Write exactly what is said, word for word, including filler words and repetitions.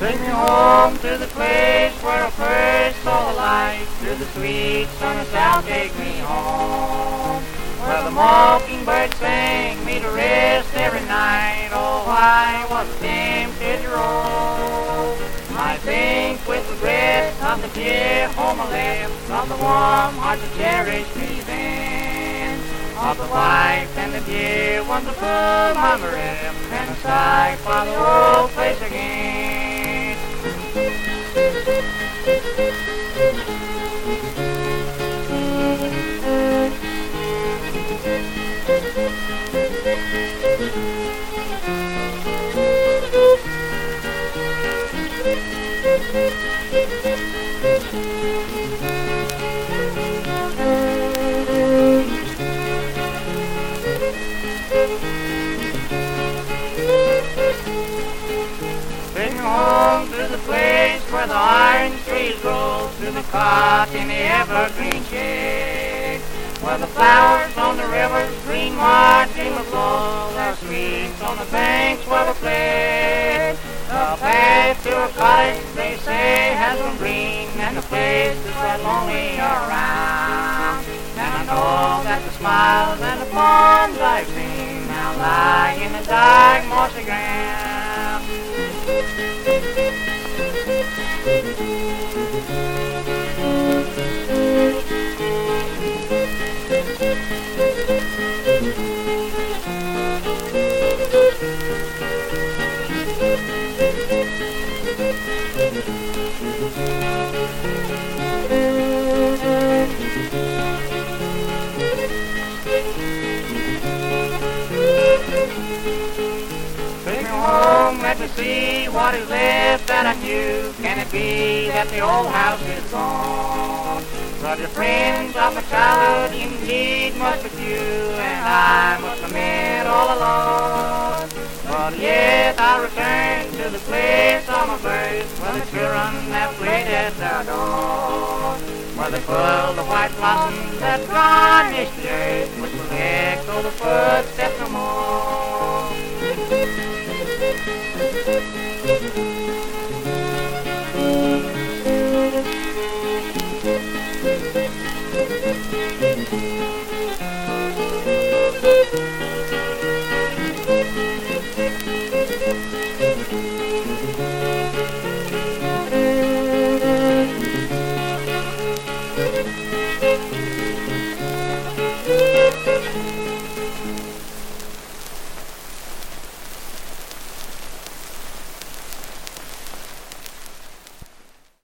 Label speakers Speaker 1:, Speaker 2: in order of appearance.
Speaker 1: Bring me home to the place where I first saw the light. To the sweet sun of south, take me home. Where the mockingbird sang me to rest every night. Oh, I was tempted to roam. I think with regret of the dear home I left, of the warm heart that cherished me then, of the wife and the dear ones of whom I'm bereft, and a sigh for the old place again. Bring me home to the place where the orange trees grow, to the cot in the evergreen shade, where the flowers on the river's green margin will blow their sweets on the banks where we played. The path to a cottage, they say, has been green, and the place is quite lonely around. And I know that the smiles and the palms I've seen now lie in the dark mossy ground. Bring me home, let me see what is left that I knew. Can it be that the old house is gone? But the friends of my childhood indeed must be few, and I must commit all alone. But yet I return to the place of my birth, where the children have played at their door, where they pull the white blossoms that garnish the earth, which will echo the footsteps no more.